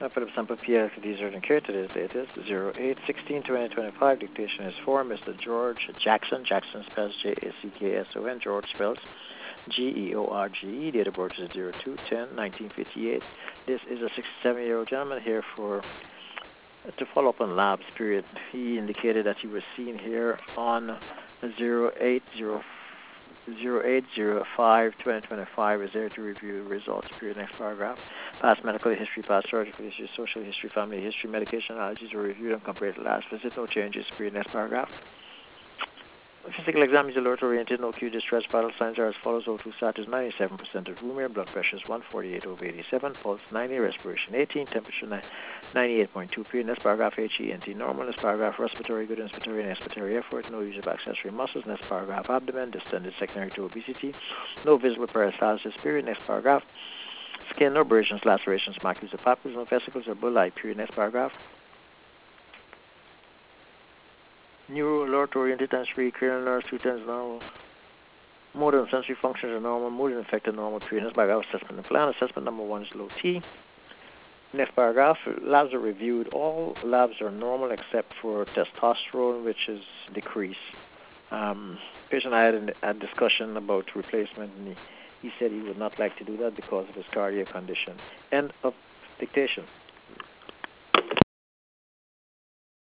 Philip Sample PL Urgent Care. Today's date is 08/16/2025. Dictation is for Mr. George Jackson. Jackson spells Jackson. George spells George. Date of birth is 02/10/1958. This is a 67-year-old gentleman here to follow up on labs period. He indicated that he was seen here on 08/05/2025. Is there to review the results period. Next paragraph. Past medical history, past surgical history, social history, family history, medication allergies were reviewed and compared to last visit. No changes period. Next paragraph. Physical exam is alert oriented, no acute distress. Vital signs are as follows: O2 status 97% of room air, blood pressure is 148/87, pulse 90, respiration 18, temperature 98.2 period. Next paragraph, HENT normal. Next paragraph, respiratory good, inspiratory and expiratory effort, no use of accessory muscles. Next paragraph, abdomen distended secondary to obesity, no visible peristalsis period. Next paragraph, skin, no abrasions, lacerations, macules or papules, no vesicles or bullae period. Next paragraph. Neuro alert oriented times 3, cranial nerves 2 times normal. Motor and sensory functions are normal, mood and affected normal period. Next paragraph, assessment and plan. Assessment number 1 is low T. Next paragraph, labs are reviewed. All labs are normal except for testosterone, which is decreased. Patient I had a discussion about replacement, and he said he would not like to do that because of his cardiac condition. End of dictation.